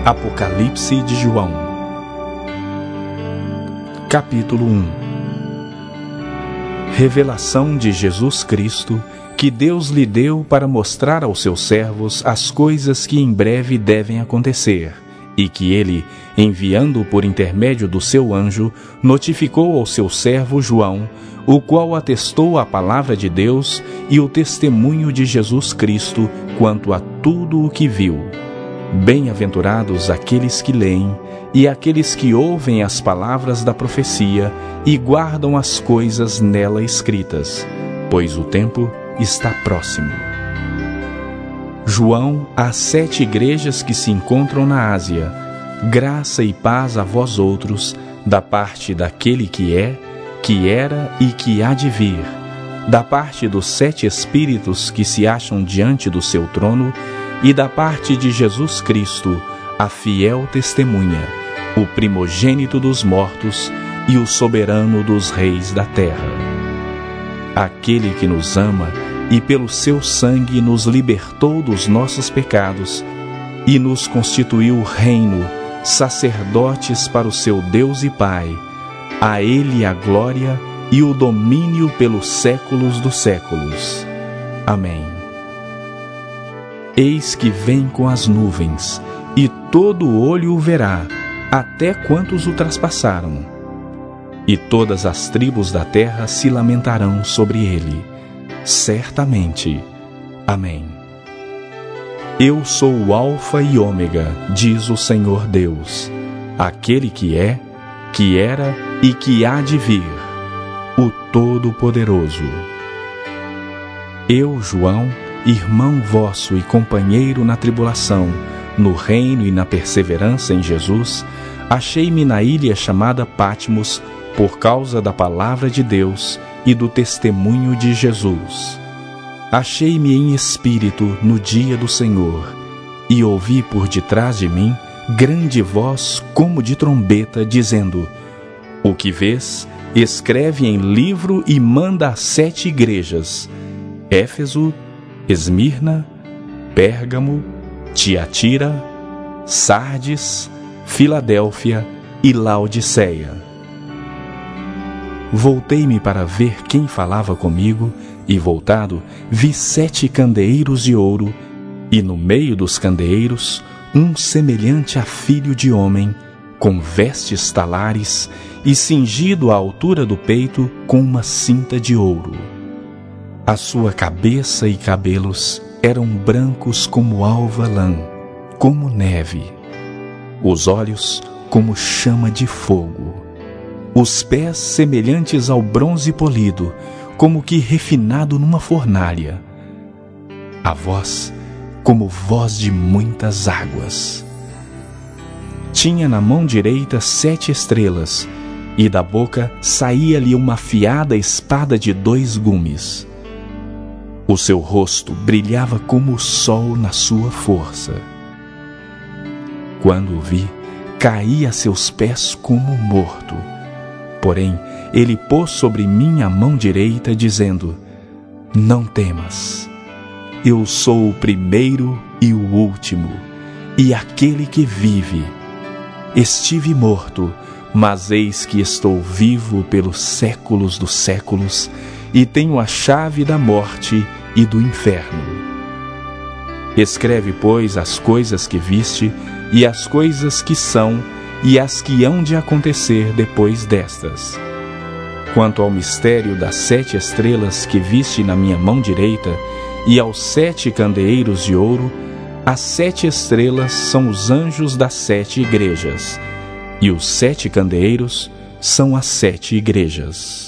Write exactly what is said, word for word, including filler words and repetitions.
Apocalipse de João. Capítulo um. Revelação de Jesus Cristo, que Deus lhe deu para mostrar aos seus servos as coisas que em breve devem acontecer, e que ele, enviando por intermédio do seu anjo, notificou ao seu servo João, o qual atestou a palavra de Deus e o testemunho de Jesus Cristo quanto a tudo o que viu. Bem-aventurados aqueles que leem e aqueles que ouvem as palavras da profecia e guardam as coisas nela escritas, pois o tempo está próximo. João, às sete igrejas que se encontram na Ásia, graça e paz a vós outros, da parte daquele que é, que era e que há de vir, da parte dos sete Espíritos que se acham diante do seu trono, e da parte de Jesus Cristo, a fiel testemunha, o primogênito dos mortos e o soberano dos reis da terra. Aquele que nos ama e pelo seu sangue nos libertou dos nossos pecados e nos constituiu reino, sacerdotes para o seu Deus e Pai. A ele a glória e o domínio pelos séculos dos séculos. Amém. Eis que vem com as nuvens, e todo olho o verá, até quantos o traspassaram. E todas as tribos da terra se lamentarão sobre ele. Certamente. Amém. Eu sou o Alfa e Ômega, diz o Senhor Deus, aquele que é, que era e que há de vir, o Todo-Poderoso. Eu, João, irmão vosso e companheiro na tribulação, no reino e na perseverança em Jesus, achei-me na ilha chamada Patmos por causa da palavra de Deus e do testemunho de Jesus. Achei-me em espírito no dia do Senhor, e ouvi por detrás de mim grande voz como de trombeta, dizendo: O que vês, escreve em livro e manda às sete igrejas: Éfeso, Esmirna, Pérgamo, Tiatira, Sardes, Filadélfia e Laodiceia. Voltei-me para ver quem falava comigo, e voltado, vi sete candeeiros de ouro, e no meio dos candeeiros, um semelhante a filho de homem, com vestes talares, e cingido à altura do peito com uma cinta de ouro. A sua cabeça e cabelos eram brancos como alva lã, como neve. Os olhos como chama de fogo. Os pés semelhantes ao bronze polido, como que refinado numa fornalha. A voz como voz de muitas águas. Tinha na mão direita sete estrelas, e da boca saía-lhe uma afiada espada de dois gumes. O seu rosto brilhava como o sol na sua força. Quando o vi, caí a seus pés como morto. Porém, ele pôs sobre mim a mão direita, dizendo: Não temas. Eu sou o primeiro e o último, e aquele que vive. Estive morto, mas eis que estou vivo pelos séculos dos séculos, e tenho a chave da morte e do inferno. Escreve, pois, as coisas que viste, e as coisas que são, e as que hão de acontecer depois destas. Quanto ao mistério das sete estrelas que viste na minha mão direita, e aos sete candeeiros de ouro, as sete estrelas são os anjos das sete igrejas, e os sete candeeiros são as sete igrejas.